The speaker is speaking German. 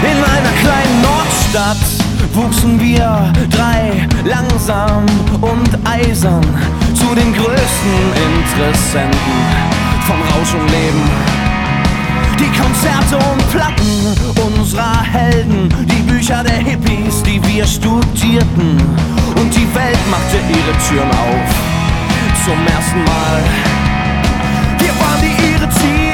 In einer kleinen Nordstadt wuchsen wir drei langsam und eisern zu den größten Interessenten von Rausch und Leben. Die Konzerte und Platten unserer Helden, die Bücher der Hippies, die wir studierten. Und die Welt machte ihre Türen auf zum ersten Mal. Wir waren die Irrziehenden.